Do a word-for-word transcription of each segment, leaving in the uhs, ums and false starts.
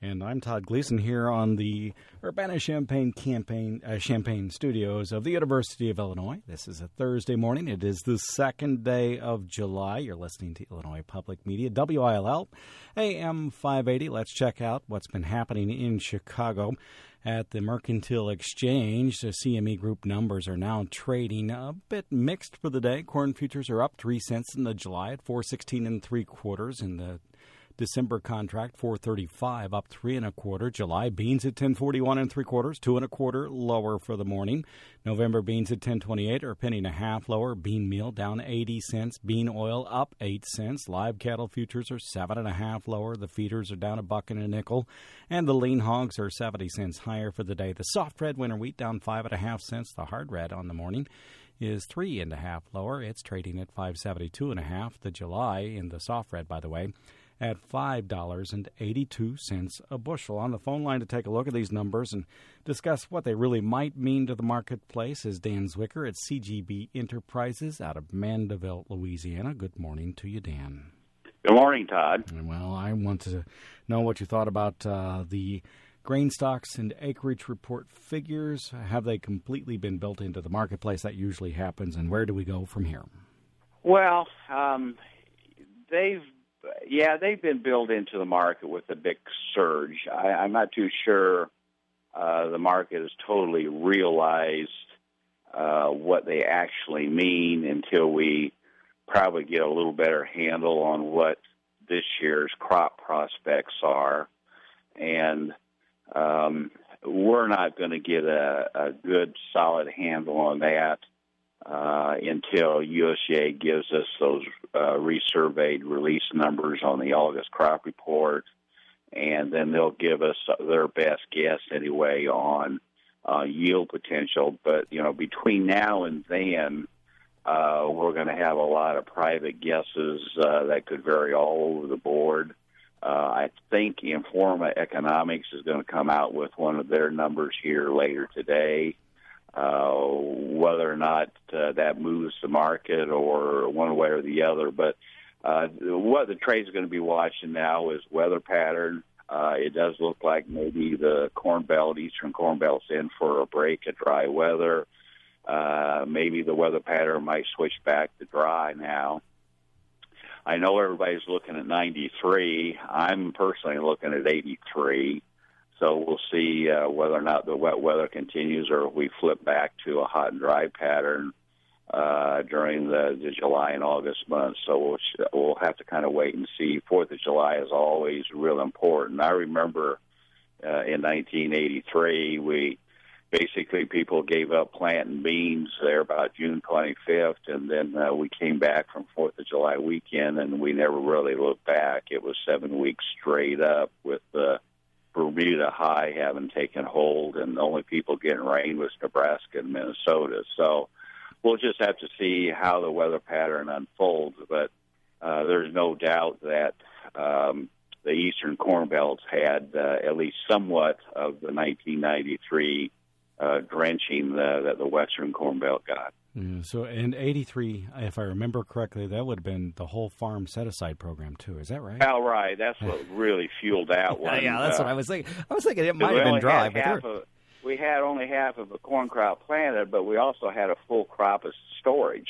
And I'm Todd Gleason here on the Urbana-Champaign campaign, uh, Champaign studios of the University of Illinois. This is a Thursday morning. It is the second day of July. You're listening to Illinois Public Media, W I L L, A M five eighty. Let's check out what's been happening in Chicago. At the Mercantile Exchange, the C M E Group numbers are now trading a bit mixed for the day. Corn futures are up three cents in the July at four sixteen and three quarters. In the December contract, four thirty-five, up three and a quarter. July beans at ten forty-one and three quarters, two and a quarter lower for the morning. November beans at ten twenty-eight, or a penny and a half lower. Bean meal down eighty cents. Bean oil up eight cents. Live cattle futures are seven and a half lower. The feeders are down a buck and a nickel, and the lean hogs are seventy cents higher for the day. The soft red winter wheat down five and a half cents. The hard red on the morning is three and a half lower. It's trading at five seventy-two and a half. The July in the soft red, by the way, at five dollars and eighty-two cents a bushel. On the phone line to take a look at these numbers and discuss what they really might mean to the marketplace is Dan Zwicker at C G B Enterprises out of Mandeville, Louisiana. Good morning to you, Dan. Good morning, Todd. Well, I want to know what you thought about uh, the grain stocks and acreage report figures. Have they completely been built into the marketplace? That usually happens, and where do we go from here? Well, um, they've Yeah, they've been built into the market with a big surge. I, I'm not too sure uh, the market has totally realized uh, what they actually mean until we probably get a little better handle on what this year's crop prospects are. And um, we're not going to get a, a good, solid handle on that Uh, until U S D A gives us those uh, resurveyed release numbers on the August crop report, and then they'll give us their best guess anyway on uh, yield potential. But, you know, between now and then, uh, we're going to have a lot of private guesses uh, that could vary all over the board. Uh, I think Informa Economics is going to come out with one of their numbers here later today. Uh, whether or not uh, that moves the market or one way or the other. But uh, what the trade's going to be watching now is weather pattern. Uh, it does look like maybe the Corn Belt, Eastern Corn Belt's in for a break of dry weather. Uh, maybe the weather pattern might switch back to dry now. I know everybody's looking at ninety-three. I'm personally looking at eighty-three. So we'll see uh, whether or not the wet weather continues or if we flip back to a hot and dry pattern uh, during the, the July and August months. So we'll, we'll have to kind of wait and see. Fourth of July is always real important. I remember uh, in nineteen eighty-three, we basically people gave up planting beans there about June twenty-fifth, and then uh, we came back from fourth of July weekend, and we never really looked back. It was seven weeks straight up with the uh, Bermuda high having taken hold, and the only people getting rain was Nebraska and Minnesota. So we'll just have to see how the weather pattern unfolds. But uh, there's no doubt that um, the Eastern Corn Belt had uh, at least somewhat of the nineteen ninety-three uh, drenching the, that the Western Corn Belt got. Yeah, so in eighty-three, if I remember correctly, that would have been the whole farm set-aside program, too. Is that right? Oh, right. That's what really fueled that one. yeah, that's uh, what I was thinking. I was thinking it might we have been dry. But half of, we had only half of a corn crop planted, but we also had a full crop of storage.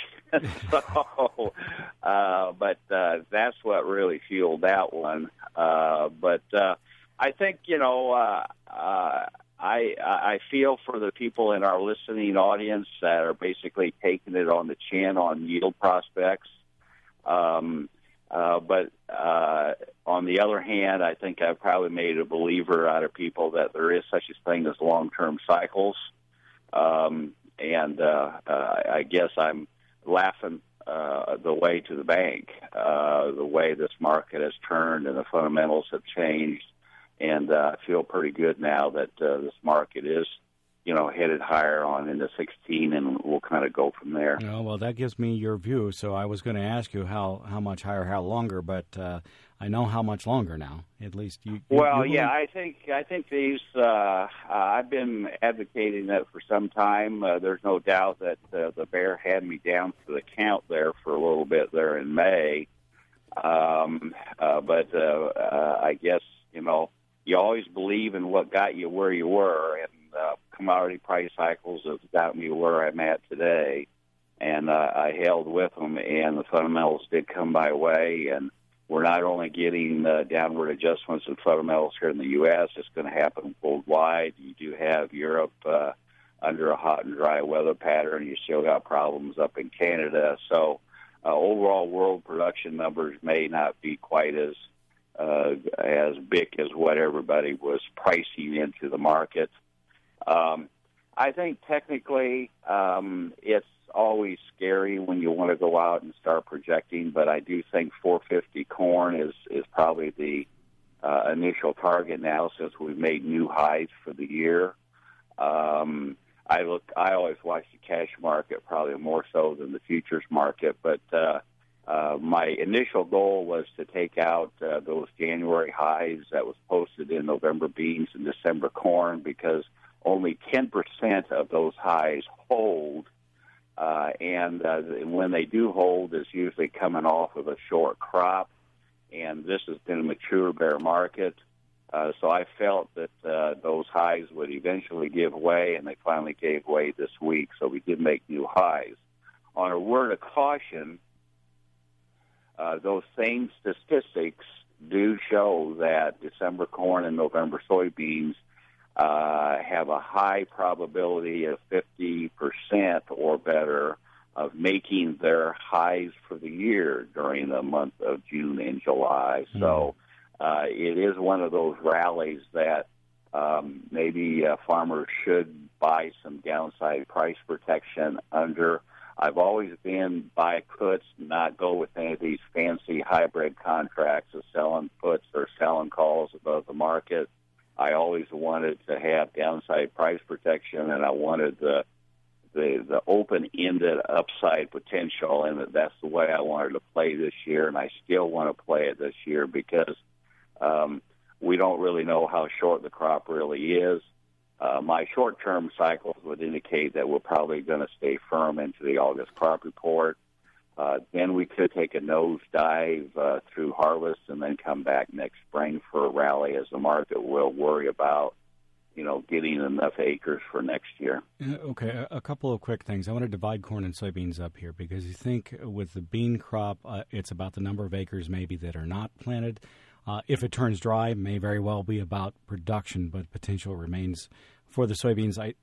so, uh, but uh, that's what really fueled that one. Uh, but uh, I think, you know, uh, uh, I, I feel for the people in our listening audience that are basically taking it on the chin on yield prospects. Um, uh, but uh, on the other hand, I think I've probably made a believer out of people that there is such a thing as long-term cycles. Um, and uh, uh, I guess I'm laughing uh, the way to the bank, uh, the way this market has turned and the fundamentals have changed. And uh, I feel pretty good now that uh, this market is, you know, headed higher on into sixteen, and we'll kind of go from there. Oh, well, that gives me your view. So I was going to ask you how, how much higher, how longer, but uh, I know how much longer now. At least you. you well, you yeah, I think I think these. Uh, uh, I've been advocating that for some time. Uh, there's no doubt that uh, the bear had me down to the count there for a little bit there in May, um, uh, but uh, uh, I guess you know. You always believe in what got you where you were, and uh, commodity price cycles have got me where I'm at today. And uh, I held with them, and the fundamentals did come my way. And we're not only getting uh, downward adjustments in fundamentals here in the U S, it's going to happen worldwide. You do have Europe uh, under a hot and dry weather pattern. You still got problems up in Canada. So uh, overall world production numbers may not be quite as uh, as big as what everybody was pricing into the market. Um, I think technically um, it's always scary when you want to go out and start projecting, but I do think four fifty corn is, is probably the uh, initial target now, since we've made new highs for the year. Um, I look. I always watch the cash market, probably more so than the futures market, but uh, uh, my initial goal was to take out uh, those January highs that was posted in November beans and December corn, because only ten percent of those highs hold. Uh, and uh, when they do hold, it's usually coming off of a short crop, and this has been a mature bear market. Uh, so I felt that uh, those highs would eventually give way, and they finally gave way this week, so we did make new highs. On a word of caution, uh, those same statistics do show that December corn and November soybeans Uh, have a high probability of fifty percent or better of making their highs for the year during the month of June and July. Mm-hmm. So uh, it is one of those rallies that um, maybe uh, farmers should buy some downside price protection under. I've always been buy puts, not go with any of these fancy hybrid contracts of selling puts or selling calls above the market. I always wanted to have downside price protection, and I wanted the the, the open-ended upside potential, and that's the way I wanted to play this year, and I still want to play it this year because um, we don't really know how short the crop really is. Uh, my short-term cycles would indicate that we're probably going to stay firm into the August crop report. Uh, then we could take a nosedive uh, through harvest and then come back next spring for a rally, as the market will worry about, you know, getting enough acres for next year. Okay, a couple of quick things. I want to divide corn and soybeans up here, because you think with the bean crop, uh, it's about the number of acres maybe that are not planted. Uh, if it turns dry, it may very well be about production, but potential remains for the soybeans. I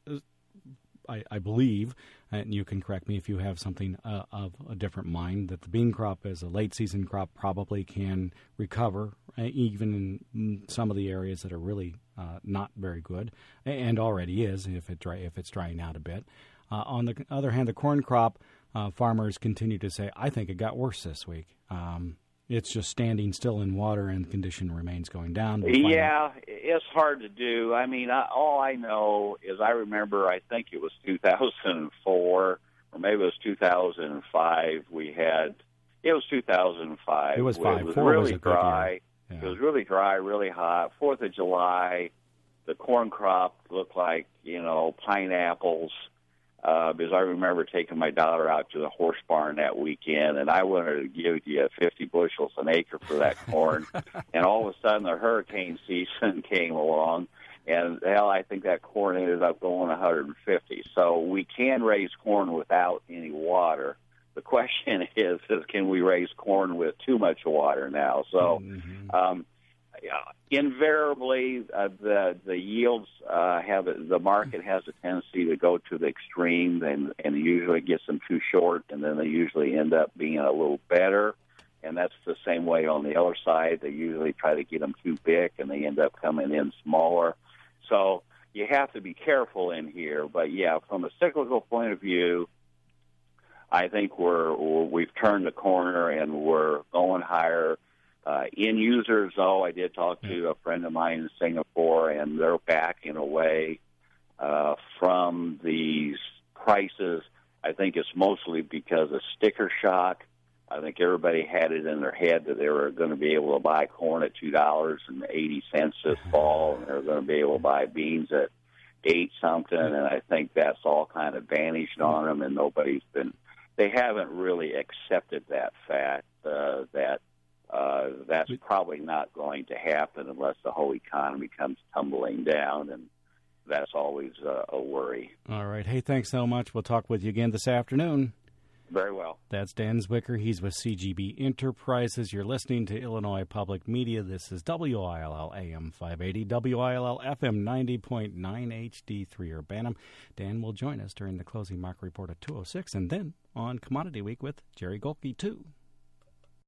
I, I believe, and you can correct me if you have something uh, of a different mind, that the bean crop as a late-season crop probably can recover, uh, even in some of the areas that are really uh, not very good, and already is if it dry, if it's drying out a bit. Uh, on the other hand, the corn crop, uh, farmers continue to say, I think it got worse this week. Um, It's just standing still in water, and the condition remains going down. We'll yeah, it's hard to do. I mean, I, all I know is I remember, I think it was two thousand four, or maybe it was two thousand five. We had, it was two thousand five. It was five. It was Four really was a good dry. year. Yeah. It was really dry, really hot. Fourth of July, the corn crop looked like, you know, pineapples. Uh, because I remember taking my daughter out to the horse barn that weekend, and I wanted to give you fifty bushels an acre for that corn. And all of a sudden, the hurricane season came along, and hell, I think that corn ended up going one hundred fifty. So we can raise corn without any water. The question is, is can we raise corn with too much water now? So mm-hmm. um, invariably, uh, the the yields uh, have the market has a tendency to go to the extreme, and and usually gets them too short, and then they usually end up being a little better. And that's the same way on the other side. They usually try to get them too big, and they end up coming in smaller. So you have to be careful in here. But yeah, from a cyclical point of view, I think we're we've turned the corner and we're going higher. Uh, end users, though, I did talk to a friend of mine in Singapore, and they're backing away uh, from these prices. I think it's mostly because of sticker shock. I think everybody had it in their head that they were going to be able to buy corn at two dollars and eighty cents this fall, and they were going to be able to buy beans at eight something. And I think that's all kind of vanished on them, and nobody's been. They haven't really accepted that fact uh, that. uh, that's probably not going to happen unless the whole economy comes tumbling down, and that's always uh, a worry. All right. Hey, thanks so much. We'll talk with you again this afternoon. Very well. That's Dan Zwicker. He's with C G B Enterprises. You're listening to Illinois Public Media. This is W I L L A M five eighty, W I L L F M ninety point nine H D three Urbanum. Dan will join us during the closing market report at two oh six and then on Commodity Week with Jerry Golke, too.